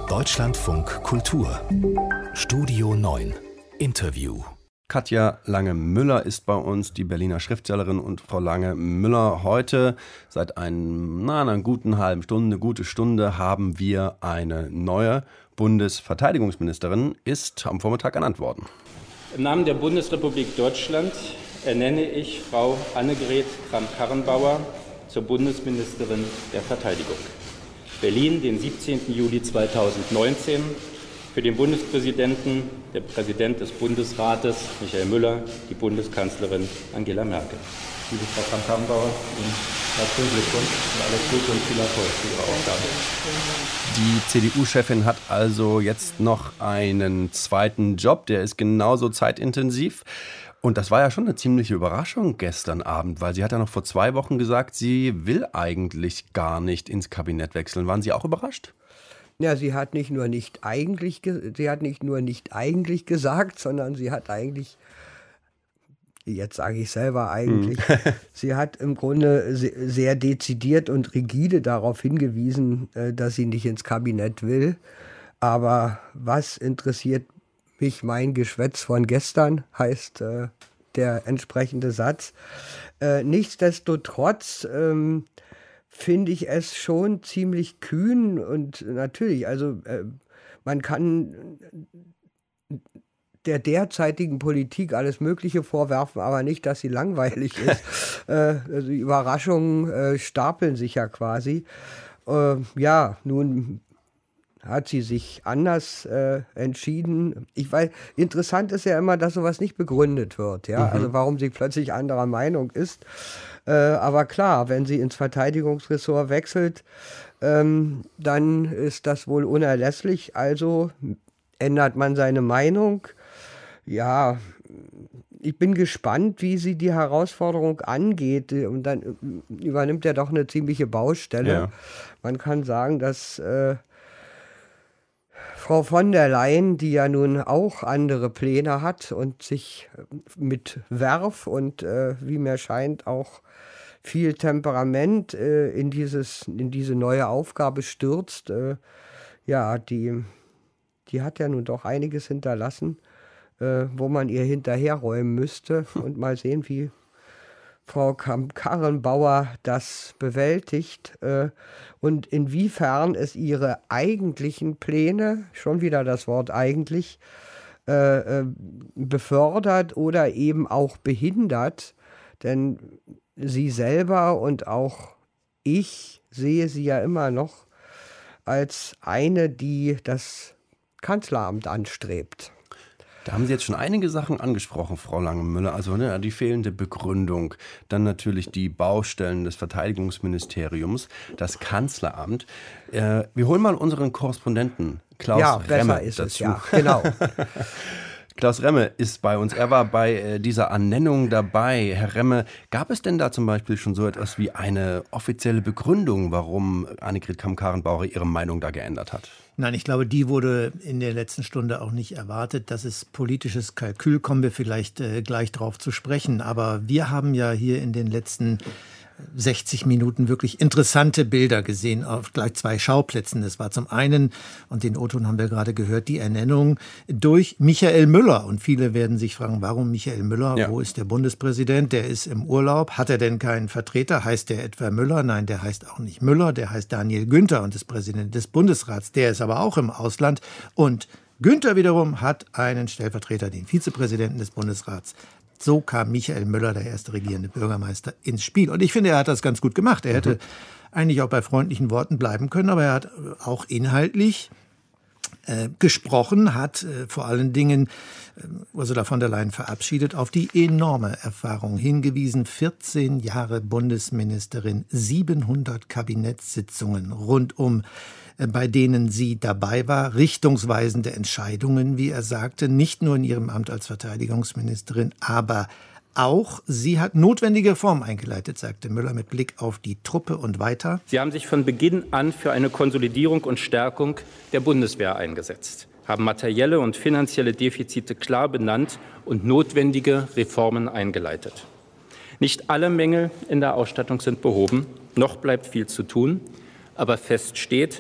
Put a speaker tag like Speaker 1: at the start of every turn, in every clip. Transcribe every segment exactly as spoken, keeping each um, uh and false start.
Speaker 1: Deutschlandfunk Kultur Studio neun Interview.
Speaker 2: Katja Lange-Müller ist bei uns, die Berliner Schriftstellerin. Und Frau Lange-Müller, heute seit einem, na, einer guten halben Stunde, eine gute Stunde, haben wir eine neue Bundesverteidigungsministerin, ist am Vormittag ernannt worden.
Speaker 3: Im Namen der Bundesrepublik Deutschland ernenne ich Frau Annegret Kramp-Karrenbauer zur Bundesministerin der Verteidigung. Berlin, den siebzehnten Juli zweitausendneunzehn. Für den Bundespräsidenten, der Präsident des Bundesrates, Michael Müller, die Bundeskanzlerin Angela Merkel. Liebe Frau Kramp-Karrenbauer, Ihnen herzlichen Glückwunsch und alles Gute und viel Erfolg für Ihre Aufgabe.
Speaker 2: Die C D U-Chefin hat also jetzt noch einen zweiten Job, der ist genauso zeitintensiv. Und das war ja schon eine ziemliche Überraschung gestern Abend, weil sie hat ja noch vor zwei Wochen gesagt, sie will eigentlich gar nicht ins Kabinett wechseln. Waren Sie auch überrascht?
Speaker 4: Ja, sie hat nicht nur nicht eigentlich, sie hat nicht nur nicht eigentlich gesagt, sondern sie hat eigentlich, jetzt sage ich selber eigentlich, hm. sie hat im Grunde sehr dezidiert und rigide darauf hingewiesen, dass sie nicht ins Kabinett will. Aber was interessiert mich mein Geschwätz von gestern, heißt äh, der entsprechende Satz. Äh, nichtsdestotrotz ähm, finde ich es schon ziemlich kühn und natürlich, also äh, man kann der derzeitigen Politik alles Mögliche vorwerfen, aber nicht, dass sie langweilig ist. äh, also die Überraschungen äh, stapeln sich ja quasi. Äh, ja, nun hat sie sich anders äh, entschieden. Ich weiß, interessant ist ja immer, dass sowas nicht begründet wird, ja, mhm. also warum sie plötzlich anderer Meinung ist. Äh, aber klar, wenn sie ins Verteidigungsressort wechselt, ähm, dann ist das wohl unerlässlich. Also ändert man seine Meinung. Ja, ich bin gespannt, wie sie die Herausforderung angeht. Und dann übernimmt er doch eine ziemliche Baustelle. Ja. Man kann sagen, dass äh, Frau von der Leyen, die ja nun auch andere Pläne hat und sich mit Werf und, äh, wie mir scheint, auch viel Temperament äh, in, dieses, in diese neue Aufgabe stürzt, äh, ja, die, die hat ja nun doch einiges hinterlassen, äh, wo man ihr hinterherräumen müsste. Und mal sehen, wie Frau Kramp-Karrenbauer das bewältigt äh, und inwiefern es ihre eigentlichen Pläne, schon wieder das Wort eigentlich, äh, äh, befördert oder eben auch behindert. Denn sie selber und auch ich sehe sie ja immer noch als eine, die das Kanzleramt anstrebt.
Speaker 2: Da haben Sie jetzt schon einige Sachen angesprochen, Frau Lange-Müller. Also ne, die fehlende Begründung, dann natürlich die Baustellen des Verteidigungsministeriums, das Kanzleramt. Äh, wir holen mal unseren Korrespondenten Klaus
Speaker 4: ja,
Speaker 2: Remme
Speaker 4: besser ist
Speaker 2: dazu.
Speaker 4: Es, ja, genau.
Speaker 2: Klaus Remme ist bei uns. Er war bei äh, dieser Ernennung dabei. Herr Remme, gab es denn da zum Beispiel schon so etwas wie eine offizielle Begründung, warum Annegret Kramp-Karrenbauer ihre Meinung da geändert hat?
Speaker 5: Nein, ich glaube, die wurde in der letzten Stunde auch nicht erwartet. Das ist politisches Kalkül, kommen wir vielleicht äh, gleich drauf zu sprechen. Aber wir haben ja hier in den letzten sechzig Minuten wirklich interessante Bilder gesehen auf gleich zwei Schauplätzen. Das war zum einen, und den O-Ton haben wir gerade gehört, die Ernennung durch Michael Müller. Und viele werden sich fragen, warum Michael Müller? Ja. Wo ist der Bundespräsident? Der ist im Urlaub. Hat er denn keinen Vertreter? Heißt der etwa Müller? Nein, der heißt auch nicht Müller. Der heißt Daniel Günther und ist Präsident des Bundesrats. Der ist aber auch im Ausland. Und Günther wiederum hat einen Stellvertreter, den Vizepräsidenten des Bundesrats. So kam Michael Müller, der erste regierende Bürgermeister, ins Spiel. Und ich finde, er hat das ganz gut gemacht. Er hätte mhm. eigentlich auch bei freundlichen Worten bleiben können, aber er hat auch inhaltlich äh, gesprochen, hat äh, vor allen Dingen äh, Ursula von der Leyen verabschiedet, auf die enorme Erfahrung hingewiesen. vierzehn Jahre Bundesministerin, siebenhundert Kabinettssitzungen rundum, bei denen sie dabei war, richtungsweisende Entscheidungen, wie er sagte, nicht nur in ihrem Amt als Verteidigungsministerin, aber auch sie hat notwendige Reformen eingeleitet, sagte Müller mit Blick auf die Truppe und weiter.
Speaker 3: Sie haben sich von Beginn an für eine Konsolidierung und Stärkung der Bundeswehr eingesetzt, haben materielle und finanzielle Defizite klar benannt und notwendige Reformen eingeleitet. Nicht alle Mängel in der Ausstattung sind behoben, noch bleibt viel zu tun, aber fest steht,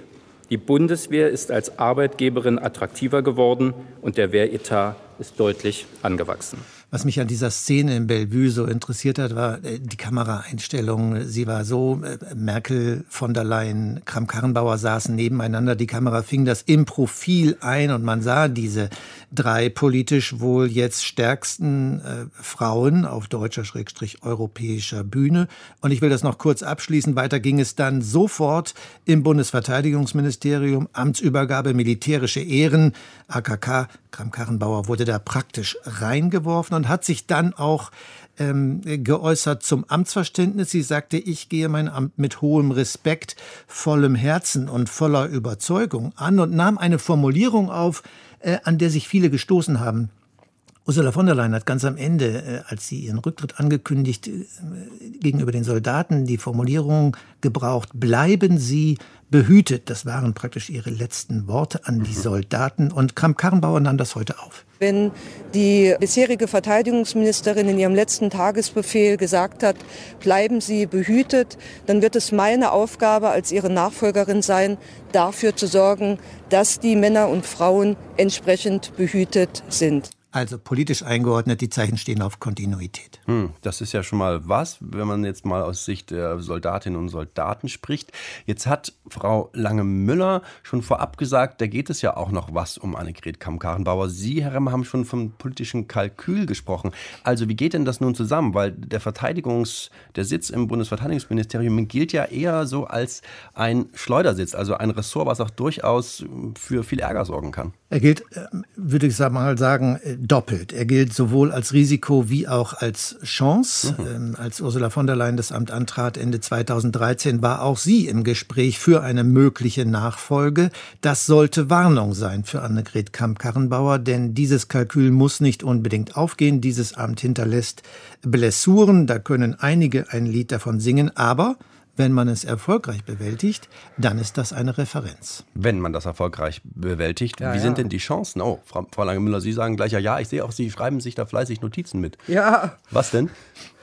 Speaker 3: Die Bundeswehr ist als Arbeitgeberin attraktiver geworden und der Wehretat ist deutlich angewachsen.
Speaker 5: Was mich an dieser Szene in Bellevue so interessiert hat, war die Kameraeinstellung. Sie war so, Merkel, von der Leyen, Kramp-Karrenbauer saßen nebeneinander. Die Kamera fing das im Profil ein und man sah diese drei politisch wohl jetzt stärksten äh, Frauen auf deutscher, schrägstrich europäischer Bühne. Und ich will das noch kurz abschließen. Weiter ging es dann sofort im Bundesverteidigungsministerium. Amtsübergabe, militärische Ehren, A K K. Kramp-Karrenbauer wurde da praktisch reingeworfen und hat sich dann auch ähm, geäußert zum Amtsverständnis. Sie sagte, ich gehe mein Amt mit hohem Respekt, vollem Herzen und voller Überzeugung an und nahm eine Formulierung auf, äh, an der sich viele gestoßen haben. Ursula von der Leyen hat ganz am Ende, äh, als sie ihren Rücktritt angekündigt, äh, gegenüber den Soldaten die Formulierung gebraucht, bleiben Sie behütet. Das waren praktisch ihre letzten Worte an die Soldaten. Und Kramp-Karrenbauer nahm das heute auf.
Speaker 6: Wenn die bisherige Verteidigungsministerin in ihrem letzten Tagesbefehl gesagt hat, bleiben Sie behütet, dann wird es meine Aufgabe als ihre Nachfolgerin sein, dafür zu sorgen, dass die Männer und Frauen entsprechend behütet sind.
Speaker 5: Also politisch eingeordnet, die Zeichen stehen auf Kontinuität.
Speaker 2: Hm, das ist ja schon mal was, wenn man jetzt mal aus Sicht der Soldatinnen und Soldaten spricht. Jetzt hat Frau Lange-Müller schon vorab gesagt, da geht es ja auch noch was um Annegret Kramp-Karrenbauer. Sie, Herr Remmer, haben schon vom politischen Kalkül gesprochen. Also wie geht denn das nun zusammen? Weil der Verteidigungs-, der Sitz im Bundesverteidigungsministerium gilt ja eher so als ein Schleudersitz, also ein Ressort, was auch durchaus für viel Ärger sorgen kann.
Speaker 5: Er gilt, würde ich mal sagen, doppelt. Er gilt sowohl als Risiko wie auch als Chance. Mhm. Ähm, als Ursula von der Leyen das Amt antrat Ende zweitausenddreizehn, war auch sie im Gespräch für eine mögliche Nachfolge. Das sollte Warnung sein für Annegret Kramp-Karrenbauer, denn dieses Kalkül muss nicht unbedingt aufgehen. Dieses Amt hinterlässt Blessuren, da können einige ein Lied davon singen, aber wenn man es erfolgreich bewältigt, dann ist das eine Referenz.
Speaker 2: Wenn man das erfolgreich bewältigt,
Speaker 4: Ja,
Speaker 2: wie
Speaker 4: ja.
Speaker 2: sind denn die Chancen? Oh, Frau, Frau Lange-Müller, Sie sagen gleich ja, ja, ich sehe auch, Sie schreiben sich da fleißig Notizen mit.
Speaker 4: Ja,
Speaker 2: Was denn?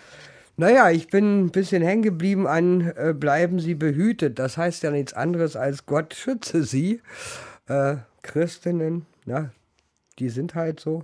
Speaker 4: naja, ich bin ein bisschen hängen geblieben an äh, bleiben Sie behütet. Das heißt ja nichts anderes als Gott schütze Sie. Äh, Christinnen, na, die sind halt so.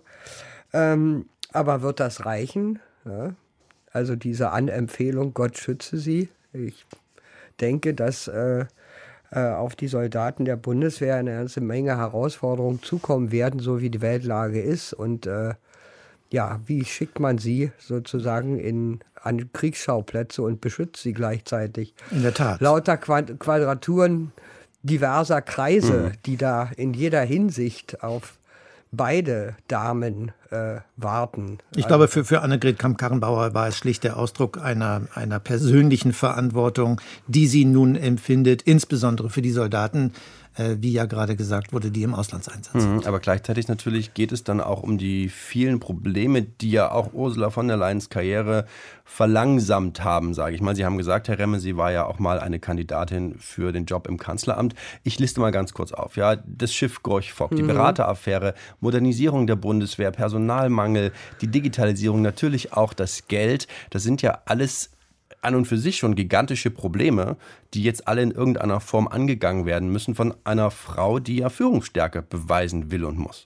Speaker 4: Ähm, aber wird das reichen? Ja? Also diese Anempfehlung, Gott schütze Sie. Ich denke, dass äh, äh, auf die Soldaten der Bundeswehr eine ganze Menge Herausforderungen zukommen werden, so wie die Weltlage ist. Und äh, ja, wie schickt man sie sozusagen in, an Kriegsschauplätze und beschützt sie gleichzeitig?
Speaker 5: In der Tat.
Speaker 4: Lauter Quad- Quadraturen diverser Kreise, mhm. die da in jeder Hinsicht auf beide Damen äh, warten.
Speaker 5: Ich glaube, für, für Annegret Kramp-Karrenbauer war es schlicht der Ausdruck einer, einer persönlichen Verantwortung, die sie nun empfindet, insbesondere für die Soldaten, äh, wie ja gerade gesagt wurde, die im Auslandseinsatz sind.
Speaker 2: Mhm, aber gleichzeitig natürlich geht es dann auch um die vielen Probleme, die ja auch Ursula von der Leyens Karriere verlangsamt haben, sage ich mal. Sie haben gesagt, Herr Remme, sie war ja auch mal eine Kandidatin für den Job im Kanzleramt. Ich liste mal ganz kurz auf. Ja, das Schiff Gorch-Fock, mhm. die Berateraffäre, Modernisierung der Bundeswehr, Personalmangel, die Digitalisierung, natürlich auch das Geld. Das sind ja alles an und für sich schon gigantische Probleme, die jetzt alle in irgendeiner Form angegangen werden müssen von einer Frau, die ja Führungsstärke beweisen will und muss.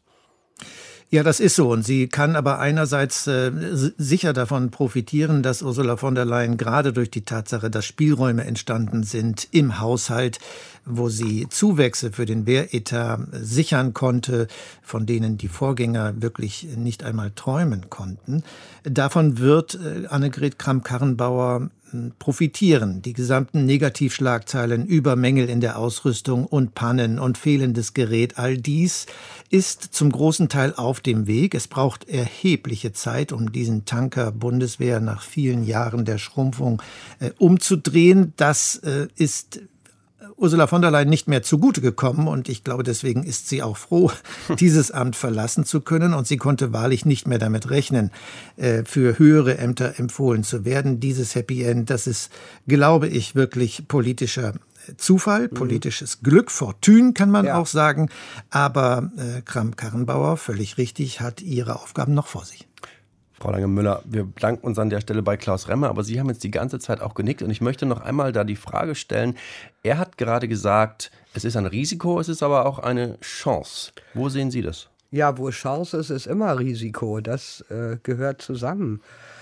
Speaker 5: Ja, das ist so. Und sie kann aber einerseits äh, sicher davon profitieren, dass Ursula von der Leyen gerade durch die Tatsache, dass Spielräume entstanden sind im Haushalt, wo sie Zuwächse für den Wehretat sichern konnte, von denen die Vorgänger wirklich nicht einmal träumen konnten. Davon wird äh, Annegret Kramp-Karrenbauer profitieren. Die gesamten Negativschlagzeilen über Mängel in der Ausrüstung und Pannen und fehlendes Gerät, all dies ist zum großen Teil auf dem Weg. Es braucht erhebliche Zeit, um diesen Tanker Bundeswehr nach vielen Jahren der Schrumpfung äh, umzudrehen. Das äh, ist Ursula von der Leyen nicht mehr zugute gekommen und ich glaube, deswegen ist sie auch froh, dieses Amt verlassen zu können und sie konnte wahrlich nicht mehr damit rechnen, für höhere Ämter empfohlen zu werden. Dieses Happy End, das ist, glaube ich, wirklich politischer Zufall, politisches Glück, Fortune kann man ja auch sagen, aber äh, Kramp-Karrenbauer, völlig richtig, hat ihre Aufgaben noch vor sich.
Speaker 2: Frau Lange-Müller, wir bedanken uns an der Stelle bei Klaus Remmer, aber Sie haben jetzt die ganze Zeit auch genickt und ich möchte noch einmal da die Frage stellen. Er hat gerade gesagt, es ist ein Risiko, es ist aber auch eine Chance. Wo sehen Sie das?
Speaker 4: Ja, wo Chance ist, ist immer Risiko. Das äh, gehört zusammen.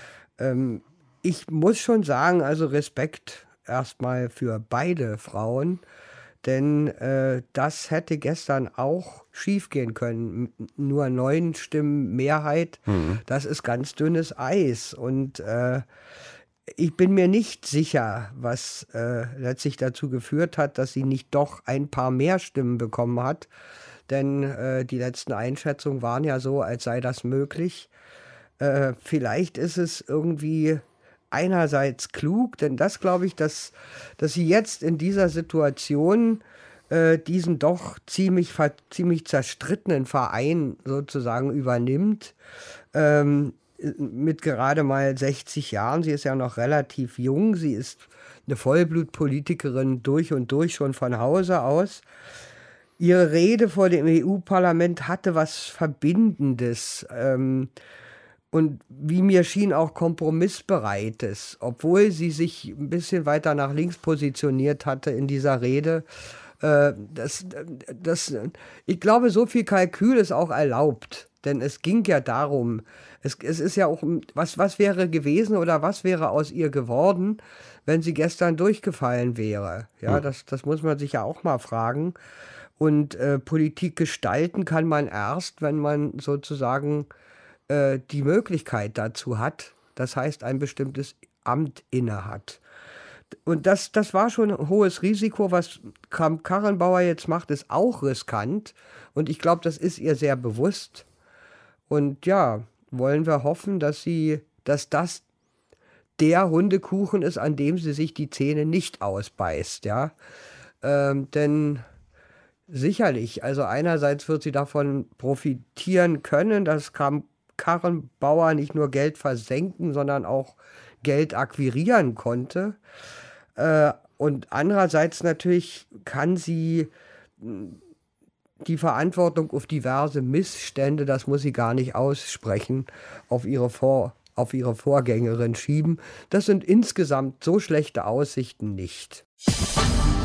Speaker 4: Ähm, ich muss schon sagen, also Respekt erstmal für beide Frauen. Denn äh, das hätte gestern auch schiefgehen können. Nur neun Stimmen Mehrheit, mhm. das ist ganz dünnes Eis. Und äh, ich bin mir nicht sicher, was äh, letztlich dazu geführt hat, dass sie nicht doch ein paar mehr Stimmen bekommen hat. Denn äh, die letzten Einschätzungen waren ja so, als sei das möglich. Äh, vielleicht ist es irgendwie einerseits klug, denn das glaube ich, dass, dass sie jetzt in dieser Situation äh, diesen doch ziemlich, ziemlich zerstrittenen Verein sozusagen übernimmt, ähm, mit gerade mal sechzig Jahren. Sie ist ja noch relativ jung, sie ist eine Vollblutpolitikerin durch und durch schon von Hause aus. Ihre Rede vor dem E U-Parlament hatte was Verbindendes, ähm, und wie mir schien auch kompromissbereites, obwohl sie sich ein bisschen weiter nach links positioniert hatte in dieser Rede. Äh, das, das, ich glaube, so viel Kalkül ist auch erlaubt, denn es ging ja darum, es, es ist ja auch, was, was wäre gewesen oder was wäre aus ihr geworden, wenn sie gestern durchgefallen wäre. Ja, das, das muss man sich ja auch mal fragen. Und äh, Politik gestalten kann man erst, wenn man sozusagen die Möglichkeit dazu hat, das heißt ein bestimmtes Amt innehat. Und das, das war schon ein hohes Risiko. Was Kramp-Karrenbauer jetzt macht, ist auch riskant und ich glaube, das ist ihr sehr bewusst. Und ja, wollen wir hoffen, dass sie, dass das der Hundekuchen ist, an dem sie sich die Zähne nicht ausbeißt, ja. Ähm, denn sicherlich, also einerseits wird sie davon profitieren können, dass Kramp Karrenbauer nicht nur Geld versenken, sondern auch Geld akquirieren konnte. Äh, und andererseits natürlich kann sie die Verantwortung auf diverse Missstände, das muss sie gar nicht aussprechen, auf ihre, Vor- auf ihre Vorgängerin schieben. Das sind insgesamt so schlechte Aussichten nicht.